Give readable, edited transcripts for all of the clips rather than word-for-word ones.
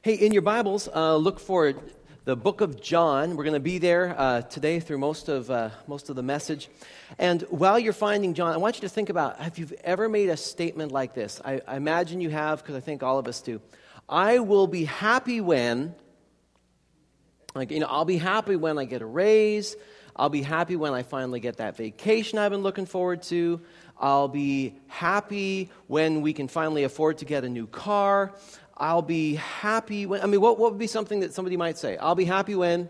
Hey, in your Bibles, look for the book of John. We're going to be there today through most of the message. And while you're finding John, I want you to think about, have you ever made a statement like this? I imagine you have, because I think all of us do. I will be happy when, I'll be happy when I get a raise. I'll be happy when I finally get that vacation I've been looking forward to. I'll be happy when we can finally afford to get a new car. I'll be happy when, what would be something that somebody might say? I'll be happy when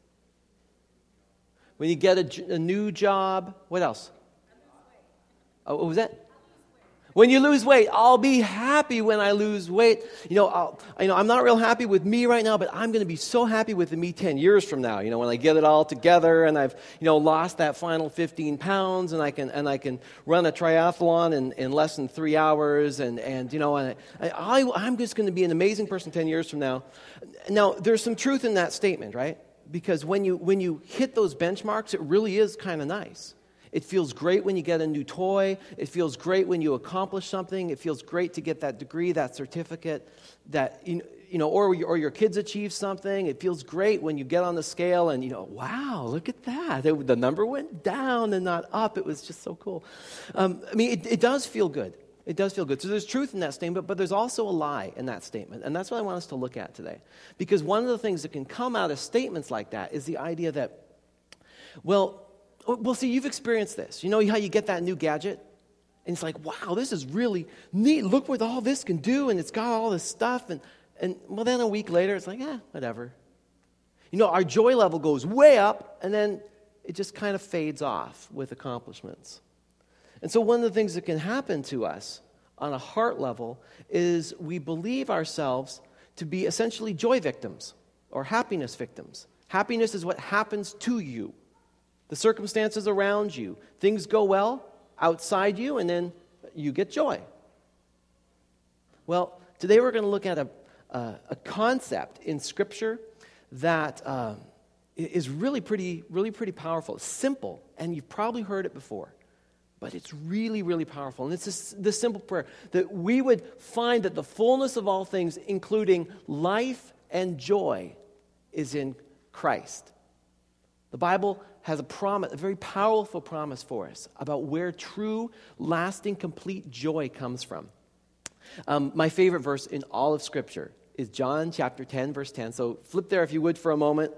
you get a new job. What else? Oh, what was that? When you lose weight. I'll be happy when I lose weight. I'm not real happy with me right now, but I'm going to be so happy with me 10 years from now. When I get it all together and I've, lost that final 15 pounds and I can run a triathlon in less than 3 hours I'm just going to be an amazing person 10 years from now. Now, there's some truth in that statement, right? Because when you hit those benchmarks, it really is kind of nice. It feels great when you get a new toy. It feels great when you accomplish something. It feels great to get that degree, that certificate, that or your kids achieve something. It feels great when you get on the scale and wow, look at that. The number went down and not up. It was just so cool. It does feel good. It does feel good. So there's truth in that statement, but there's also a lie in that statement, and that's what I want us to look at today. Because one of the things that can come out of statements like that is the idea that, well, see, you've experienced this. You know how you get that new gadget? And it's like, wow, this is really neat. Look what all this can do, and it's got all this stuff. And then a week later, it's like, whatever. Our joy level goes way up, and then it just kind of fades off with accomplishments. And so one of the things that can happen to us on a heart level is we believe ourselves to be essentially joy victims or happiness victims. Happiness is what happens to you. The circumstances around you, things go well outside you, and then you get joy. Well, today we're going to look at a concept in Scripture that is really pretty powerful. It's simple, and you've probably heard it before, but it's really, really powerful. And it's this simple prayer that we would find that the fullness of all things, including life and joy, is in Christ. The Bible has a promise, a very powerful promise for us about where true, lasting, complete joy comes from. My favorite verse in all of Scripture is John chapter 10, verse 10. So flip there if you would for a moment.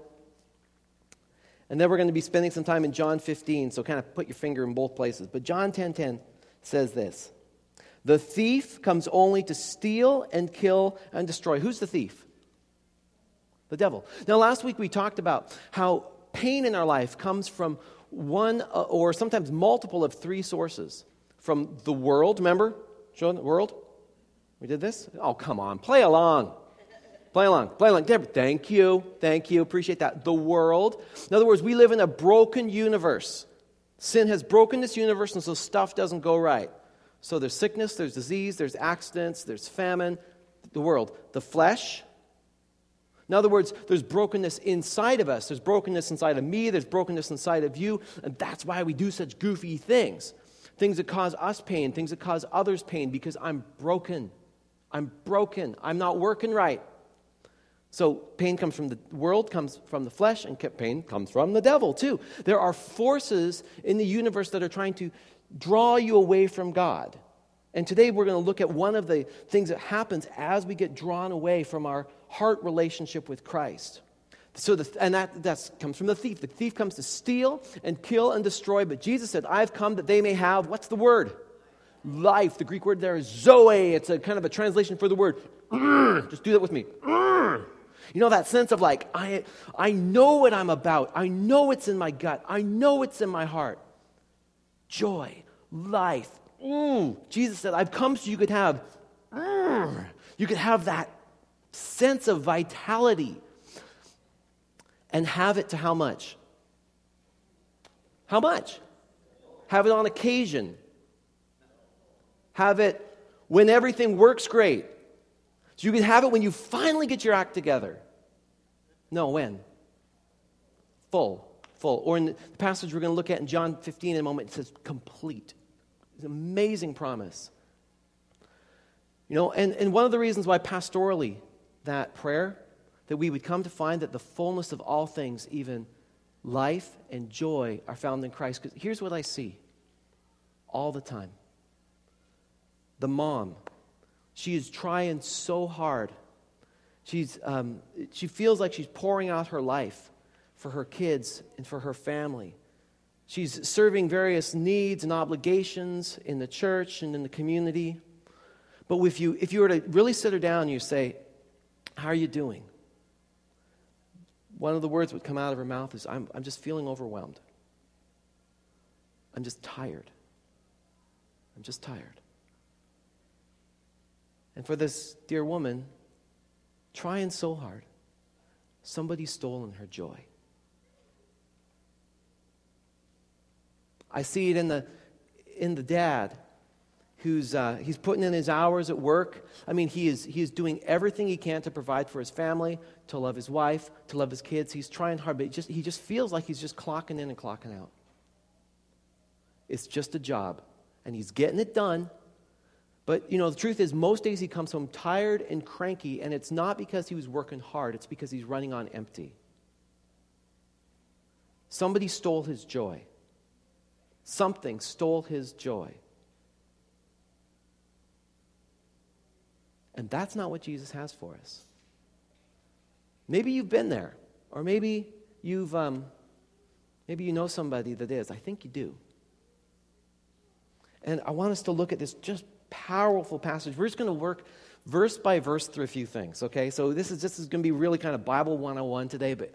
And then we're going to be spending some time in John 15, so kind of put your finger in both places. But John 10:10 says this: "The thief comes only to steal and kill and destroy." Who's the thief? The devil. Now, last week we talked about how pain in our life comes from one or sometimes multiple of three sources. From the world, remember? Show the world. We did this? Oh, come on. Play along. Play along. Deborah, thank you. Appreciate that. The world. In other words, we live in a broken universe. Sin has broken this universe, and so stuff doesn't go right. So there's sickness, there's disease, there's accidents, there's famine. The world. The flesh. In other words, there's brokenness inside of us. There's brokenness inside of me. There's brokenness inside of you. And that's why we do such goofy things. Things that cause us pain. Things that cause others pain because I'm broken. I'm not working right. So pain comes from the world, comes from the flesh, and pain comes from the devil too. There are forces in the universe that are trying to draw you away from God. And today we're going to look at one of the things that happens as we get drawn away from our heart relationship with Christ. So that comes from the thief. The thief comes to steal and kill and destroy, but Jesus said, "I've come that they may have," what's the word? Life. The Greek word there is zoe. It's a kind of a translation for the word. Just do that with me. That sense of like, I know what I'm about. I know it's in my gut. I know it's in my heart. Joy, life. Jesus said, "I've come so you could have that sense of vitality." And have it to how much? How much? Have it on occasion. Have it when everything works great. So you can have it when you finally get your act together. No, when? Full. Or in the passage we're going to look at in John 15 in a moment, it says complete. It's an amazing promise. And one of the reasons why pastorally that prayer, that we would come to find that the fullness of all things, even life and joy, are found in Christ. Because here's what I see all the time. The mom, she is trying so hard. She feels like she's pouring out her life for her kids and for her family. She's serving various needs and obligations in the church and in the community. But if you were to really sit her down and you say, how are you doing? One of the words would come out of her mouth is, I'm just feeling overwhelmed. I'm just tired. I'm just tired. And for this dear woman, trying so hard, somebody's stolen her joy. I see it in the dad who's he's putting in his hours at work. I mean, he is doing everything he can to provide for his family, to love his wife, to love his kids. He's trying hard, but he just feels like he's just clocking in and clocking out. It's just a job, and he's getting it done. But, the truth is, most days he comes home tired and cranky, and it's not because he was working hard. It's because he's running on empty. Somebody stole his joy. Something stole his joy. And that's not what Jesus has for us. Maybe you've been there, or maybe you know somebody that is. I think you do. And I want us to look at this just powerful passage. We're just going to work verse by verse through a few things, okay? So this is going to be really kind of Bible 101 today, but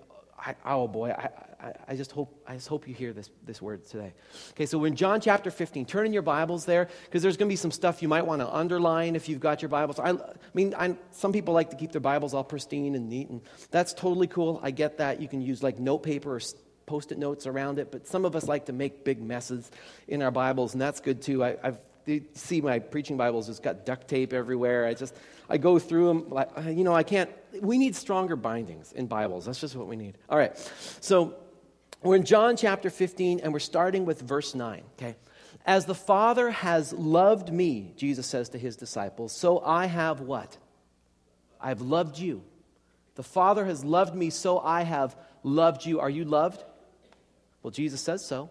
I just hope you hear this word today. Okay, so we're in John chapter 15. Turn in your Bibles there, because there's going to be some stuff you might want to underline if you've got your Bibles. Some people like to keep their Bibles all pristine and neat, and that's totally cool. I get that. You can use like note paper or Post-it notes around it, but some of us like to make big messes in our Bibles, and that's good too. You see my preaching Bibles, it's got duct tape everywhere. I go through them. I can't. We need stronger bindings in Bibles. That's just what we need. All right. So we're in John chapter 15, and we're starting with verse 9. Okay. As the Father has loved me, Jesus says to his disciples, so I have what? I've loved you. The Father has loved me, so I have loved you. Are you loved? Well, Jesus says so.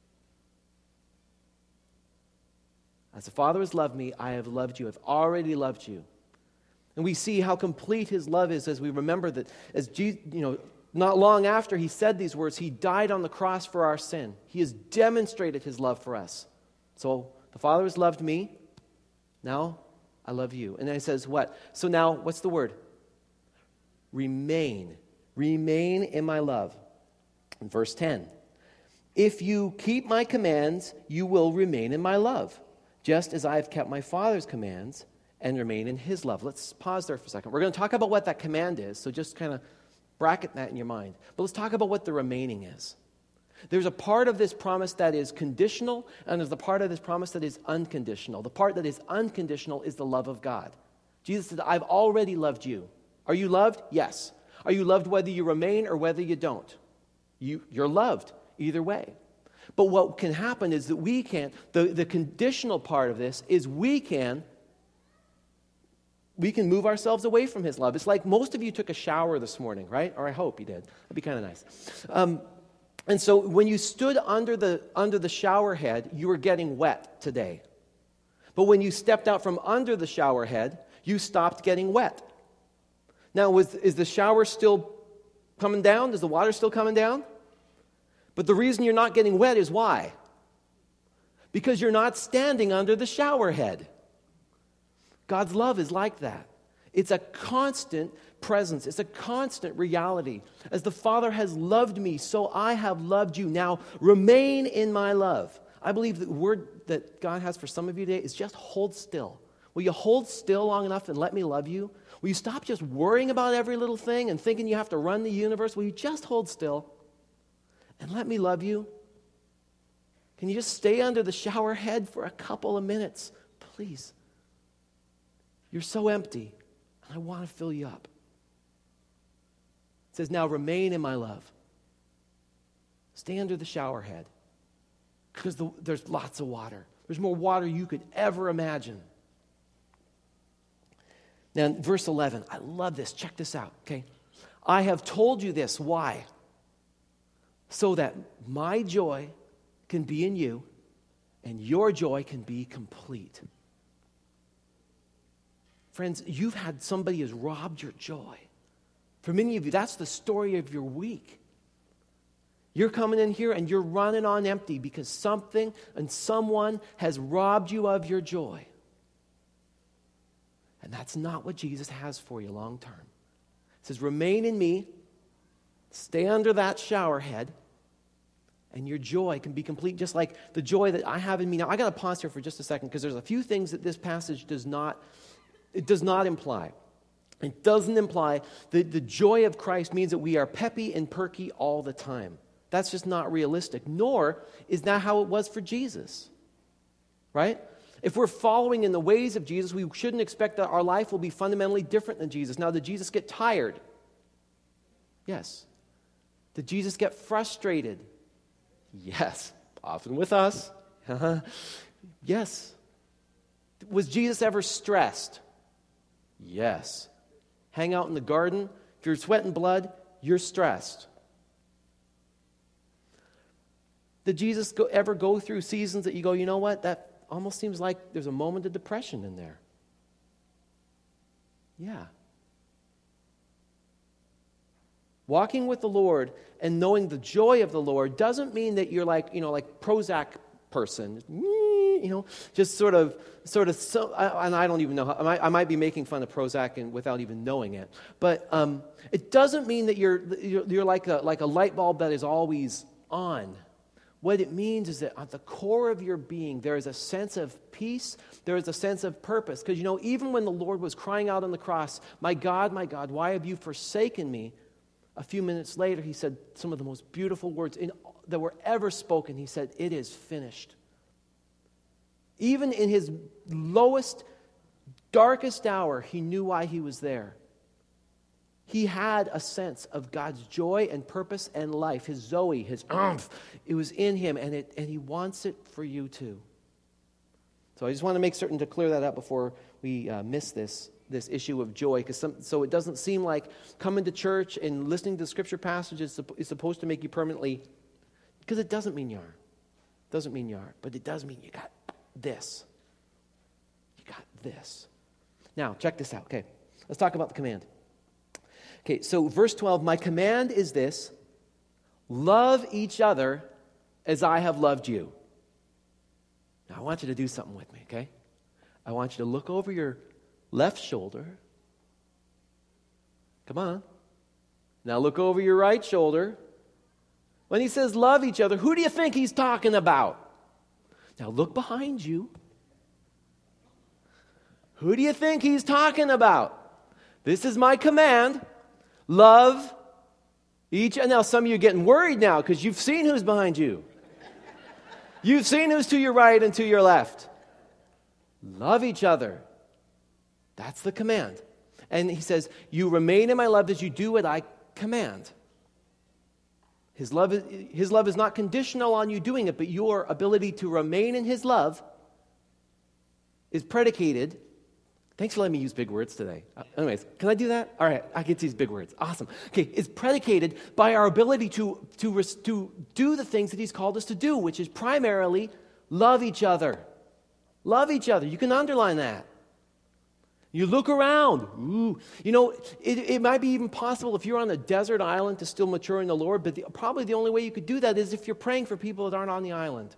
As the Father has loved me, I have loved you. I've already loved you. And we see how complete his love is as we remember that as Jesus, not long after he said these words, he died on the cross for our sin. He has demonstrated his love for us. So the Father has loved me. Now I love you. And then he says what? So now, what's the word? Remain. Remain in my love. In verse 10, if you keep my commands, you will remain in my love, just as I have kept my Father's commands and remain in his love. Let's pause there for a second. We're going to talk about what that command is, so just kind of bracket that in your mind. But let's talk about what the remaining is. There's a part of this promise that is conditional, and there's a part of this promise that is unconditional. The part that is unconditional is the love of God. Jesus said, I've already loved you. Are you loved? Yes. Are you loved whether you remain or whether you don't? You're loved either way. But what can happen is that we can, the conditional part of this is we can move ourselves away from his love. It's like most of you took a shower this morning, right? Or I hope you did. That'd be kind of nice. And so when you stood under the shower head, you were getting wet today. But when you stepped out from under the shower head, you stopped getting wet. Now, is the shower still coming down? Is the water still coming down? But the reason you're not getting wet is why? Because you're not standing under the shower head. God's love is like that. It's a constant presence. It's a constant reality. As the Father has loved me, so I have loved you. Now, remain in my love. I believe the word that God has for some of you today is just hold still. Will you hold still long enough and let me love you? Will you stop just worrying about every little thing and thinking you have to run the universe? Will you just hold still and let me love you? Can you just stay under the shower head for a couple of minutes? Please. You're so empty, and I want to fill you up. It says, now remain in my love. Stay under the shower head, because there's lots of water. There's more water you could ever imagine. Now, in verse 11, I love this. Check this out, okay? I have told you this. Why? So that my joy can be in you and your joy can be complete. Friends, you've had somebody has robbed your joy. For many of you, that's the story of your week. You're coming in here and you're running on empty because something and someone has robbed you of your joy. And that's not what Jesus has for you long term. It says, remain in me, stay under that shower head, and your joy can be complete, just like the joy that I have in me. Now, I got to pause here for just a second because there's a few things that this passage does not imply. It doesn't imply that the joy of Christ means that we are peppy and perky all the time. That's just not realistic, nor is that how it was for Jesus, right? If we're following in the ways of Jesus, we shouldn't expect that our life will be fundamentally different than Jesus. Now, did Jesus get tired? Yes. Did Jesus get frustrated? Yes. Often with us. Yes. Was Jesus ever stressed? Yes. Hang out in the garden. If you're sweating blood, you're stressed. Did Jesus ever go through seasons that you go, you know what, that almost seems like there's a moment of depression in there? Yeah. Walking with the Lord and knowing the joy of the Lord doesn't mean that you're like Prozac person, just sort of. And I don't even know how. I might be making fun of Prozac without even knowing it. But it doesn't mean that you're like a light bulb that is always on. What it means is that at the core of your being, there is a sense of peace, there is a sense of purpose. Because, even when the Lord was crying out on the cross, my God, why have you forsaken me? A few minutes later, he said some of the most beautiful words that were ever spoken. He said, it is finished. Even in his lowest, darkest hour, he knew why he was there. He had a sense of God's joy and purpose and life, his Zoe, his umph. It was in him, and he wants it for you too. So I just want to make certain to clear that up before we miss this issue of joy, so it doesn't seem like coming to church and listening to the scripture passages is supposed to make you permanently, because it doesn't mean you are. It doesn't mean you are, but it does mean you got this. You got this. Now, check this out. Okay, let's talk about the command. Okay, so verse 12, my command is this: love each other as I have loved you. Now, I want you to do something with me, okay? I want you to look over your left shoulder. Come on. Now look over your right shoulder. When he says love each other, who do you think he's talking about? Now look behind you. Who do you think he's talking about? This is my command. Love each. And now some of you are getting worried now because you've seen who's behind you. You've seen who's to your right and to your left. Love each other. That's the command. And he says, you remain in my love as you do what I command. His love is not conditional on you doing it, but your ability to remain in his love is predicated. Thanks for letting me use big words today. Anyways, can I do that? All right, I get these big words. Awesome. Okay, it's predicated by our ability to do the things that he's called us to do, which is primarily love each other. Love each other. You can underline that. You look around. Ooh. It might be even possible if you're on a desert island to still mature in the Lord, but probably the only way you could do that is if you're praying for people that aren't on the island.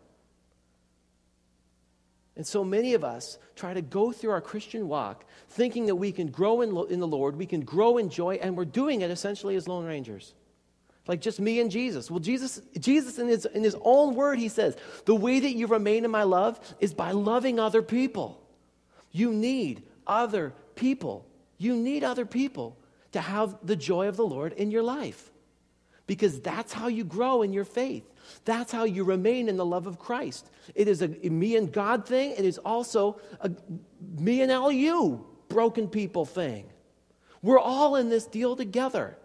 And so many of us try to go through our Christian walk thinking that we can grow in the Lord, we can grow in joy, and we're doing it essentially as Lone Rangers. Like just me and Jesus. Well, Jesus in his own word, he says, the way that you remain in my love is by loving other people. You need other people. You need other people to have the joy of the Lord in your life. Because that's how you grow in your faith. That's how you remain in the love of Christ. It is a me and God thing. It is also a me and all you broken people thing. We're all in this deal together.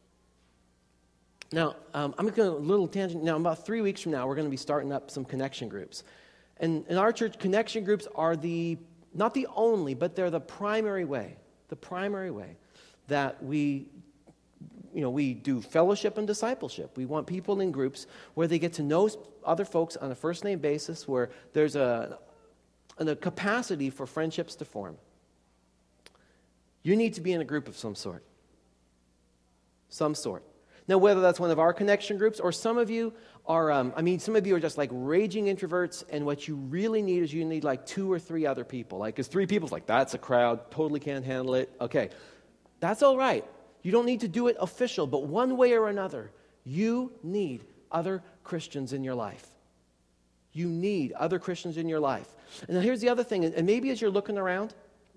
Now, I'm going to go a little tangent. Now, about 3 weeks from now, we're going to be starting up some connection groups. And in our church, connection groups are not the only, but they're the primary way the primary way that we do fellowship and discipleship. We want people in groups where they get to know other folks on a first-name basis, where there's a capacity for friendships to form. You need to be in a group of some sort. Some sort. Now, whether that's one of our connection groups, or some of you are, some of you are just like raging introverts, and what you really need is you need like 2 or 3 other people. Like, because 3 people's like, that's a crowd, totally can't handle it. Okay, that's all right. You don't need to do it official, but one way or another, you need other Christians in your life. You need other Christians in your life. And now here's the other thing, and maybe as you're looking around,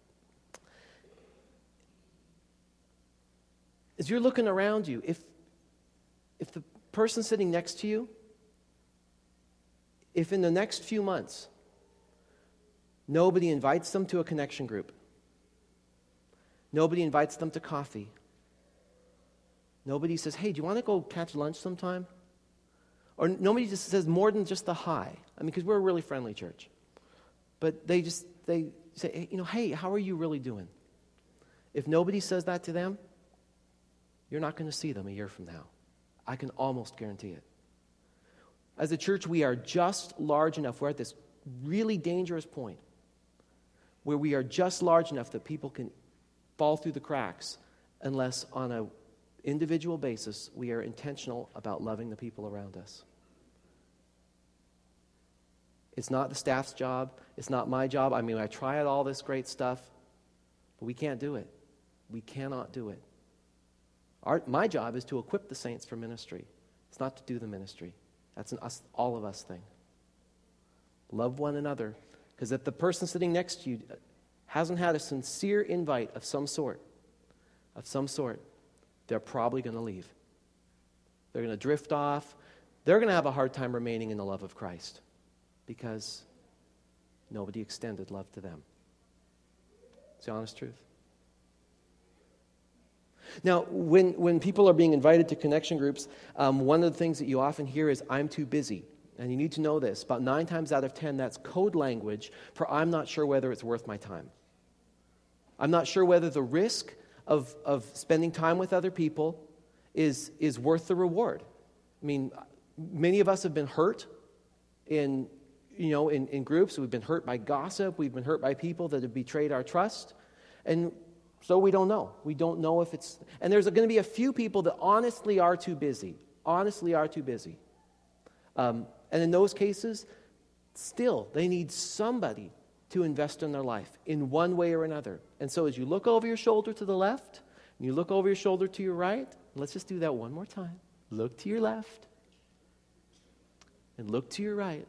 you, if the person sitting next to you, if in the next few months nobody invites them to a connection group, nobody invites them to coffee, nobody says, hey, do you want to go catch lunch sometime? Or nobody just says more than just the hi. Because we're a really friendly church. But they say, hey, how are you really doing? If nobody says that to them, you're not going to see them a year from now. I can almost guarantee it. As a church, we are just large enough. We're at this really dangerous point where we are just large enough that people can fall through the cracks unless on an individual basis we are intentional about loving the people around us. It's not the staff's job. It's not my job. I try out all this great stuff, but we can't do it. We cannot do it. My job is to equip the saints for ministry. It's not to do the ministry. That's an all of us thing. Love one another, because if the person sitting next to you hasn't had a sincere invite of some sort, they're probably going to leave. They're going to drift off. They're going to have a hard time remaining in the love of Christ because nobody extended love to them. It's the honest truth. Now, when people are being invited to connection groups, one of the things that you often hear is, I'm too busy. And you need to know this. About 9 times out of 10, that's code language for I'm not sure whether it's worth my time. I'm not sure whether the risk of spending time with other people is worth the reward. Many of us have been hurt in groups. We've been hurt by gossip. We've been hurt by people that have betrayed our trust. And so we don't know. We don't know if it's... And there's going to be a few people that honestly are too busy. And in those cases, still, they need somebody to invest in their life in one way or another. And so as you look over your shoulder to the left, and you look over your shoulder to your right, let's just do that one more time. Look to your left, and look to your right.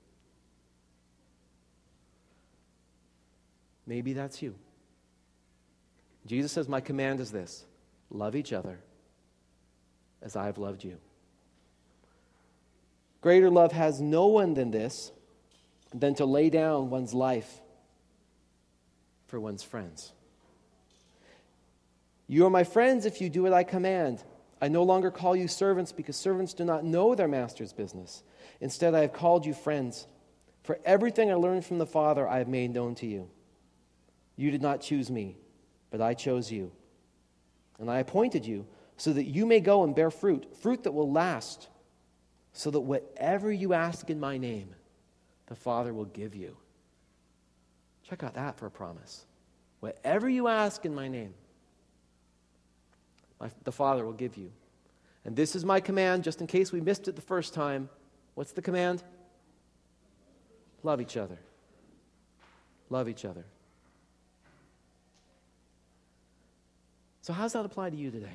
Maybe that's you. Jesus says, my command is this: love each other as I have loved you. Greater love has no one than this, than to lay down one's life for one's friends. You are my friends if you do what I command. I no longer call you servants, because servants do not know their master's business. Instead, I have called you friends. For everything I learned from the Father I have made known to you. You did not choose me, but I chose you. And I appointed you so that you may go and bear fruit that will last, so that whatever you ask in my name, the Father will give you. Check out that for a promise. Whatever you ask in my name, the Father will give you. And this is my command, just in case we missed it the first time. What's the command? Love each other. Love each other. So how does that apply to you today?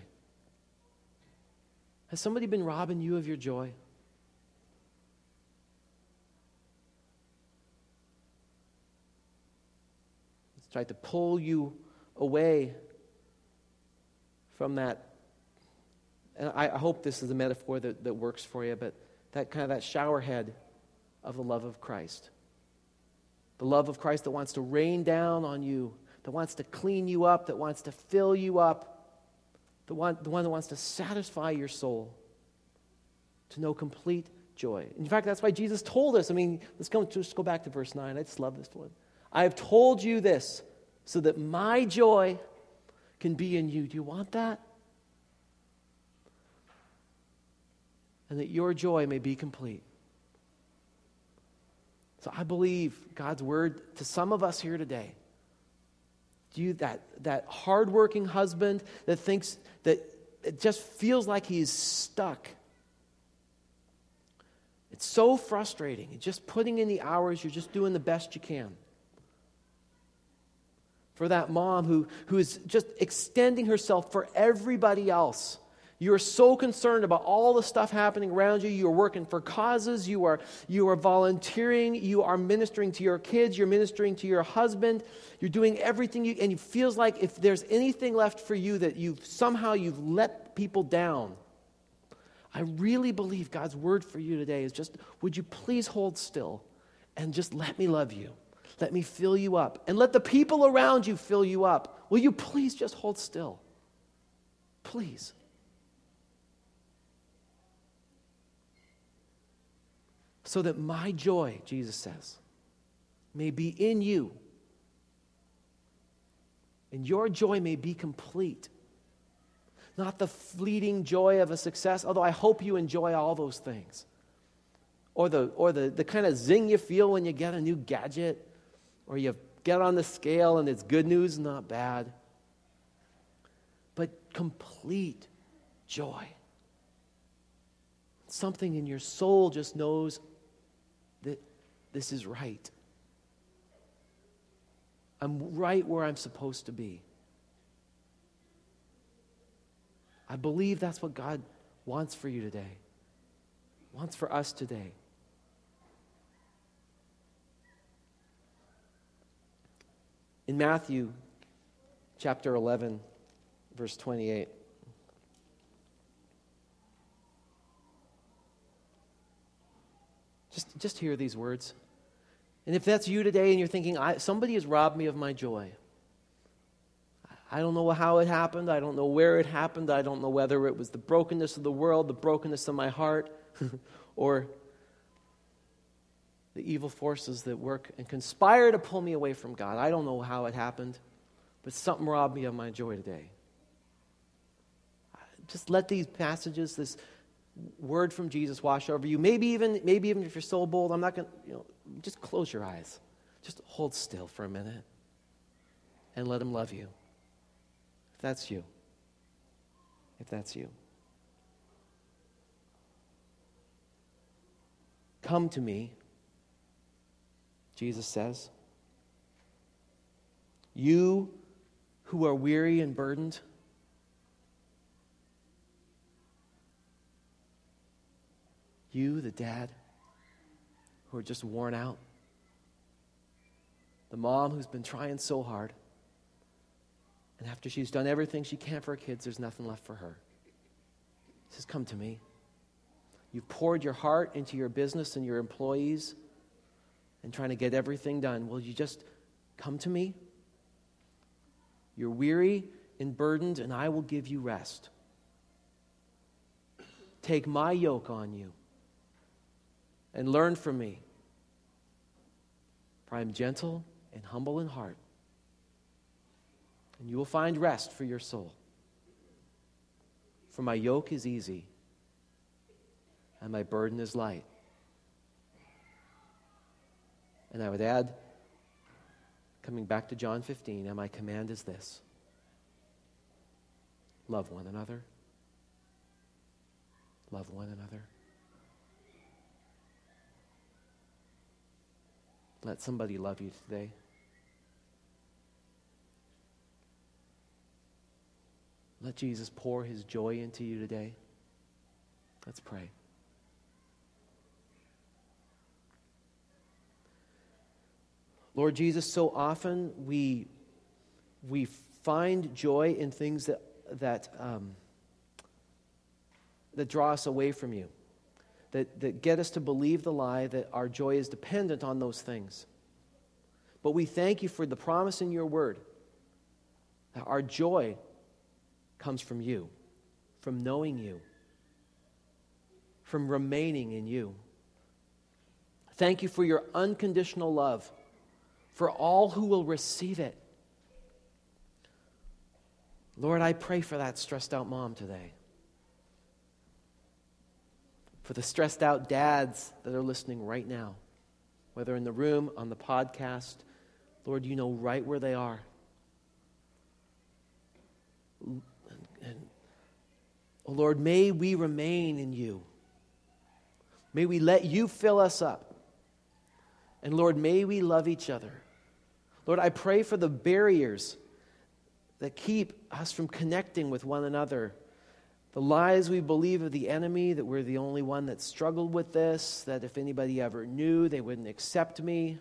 Has somebody been robbing you of your joy? It's tried to pull you away from that. And I hope this is a metaphor that works for you, but that shower head of the love of Christ. The love of Christ that wants to rain down on you, that wants to clean you up, that wants to fill you up, the one that wants to satisfy your soul, to know complete joy. In fact, that's why Jesus told us. Let's go back to verse 9. I just love this one. I have told you this, so that my joy can be in you. Do you want that? And that your joy may be complete. So I believe God's word to some of us here today. That hardworking husband that thinks that it just feels like he's stuck. It's so frustrating. You're just putting in the hours. You're just doing the best you can. For that mom who is just extending herself for everybody else. You're so concerned about all the stuff happening around you. You're working for causes. You are volunteering. You are ministering to your kids. You're ministering to your husband. You're doing everything and it feels like if there's anything left for you that you've let people down. I really believe God's word for you today is just, would you please hold still and just let me love you. Let me fill you up. And let the people around you fill you up. Will you please just hold still? Please. So that my joy, Jesus says, may be in you. And your joy may be complete. Not the fleeting joy of a success, although I hope you enjoy all those things. Or the kind of zing you feel when you get a new gadget. Or you get on the scale and it's good news, not bad. But complete joy. Something in your soul just knows that this is right. I'm right where I'm supposed to be. I believe that's what God wants for you today. Wants for us today. In Matthew chapter 11, verse 28. Just hear these words. And if that's you today and you're thinking, somebody has robbed me of my joy. I don't know how it happened. I don't know where it happened. I don't know whether it was the brokenness of the world, the brokenness of my heart, or the evil forces that work and conspire to pull me away from God. I don't know how it happened, but something robbed me of my joy today. Just let these passages, this word from Jesus wash over you. Maybe even if you're so bold, I'm not going to, just close your eyes. Just hold still for a minute and let him love you. If that's you. If that's you. Come to me, Jesus says. You who are weary and burdened. You, the dad, who are just worn out. The mom who's been trying so hard. And after she's done everything she can for her kids, there's nothing left for her. He says, come to me. You've poured your heart into your business and your employees and trying to get everything done. Will you just come to me? You're weary and burdened, and I will give you rest. Take my yoke on you and learn from me. For I am gentle and humble in heart, and you will find rest for your soul. For my yoke is easy, and my burden is light. And I would add, coming back to John 15, and my command is this: love one another. Love one another. Let somebody love you today. Let Jesus pour his joy into you today. Let's pray. Lord Jesus, so often we find joy in things that draw us away from you, that get us to believe the lie that our joy is dependent on those things. But we thank you for the promise in your word that our joy comes from you, from knowing you, from remaining in you. Thank you for your unconditional love for all who will receive it. Lord, I pray for that stressed out mom today. For the stressed out dads that are listening right now, whether in the room, on the podcast, Lord, you know right where they are. And, oh Lord, may we remain in you. May we let you fill us up. And Lord, may we love each other. Lord, I pray for the barriers that keep us from connecting with one another. The lies we believe of the enemy, that we're the only one that struggled with this, that if anybody ever knew, they wouldn't accept me.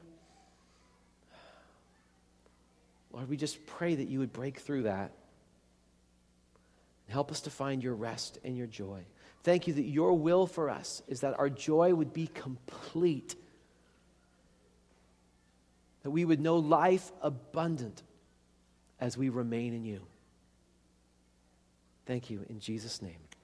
Lord, we just pray that you would break through that. Help us to find your rest and your joy. Thank you that your will for us is that our joy would be complete. That we would know life abundant as we remain in you. Thank you in Jesus' name.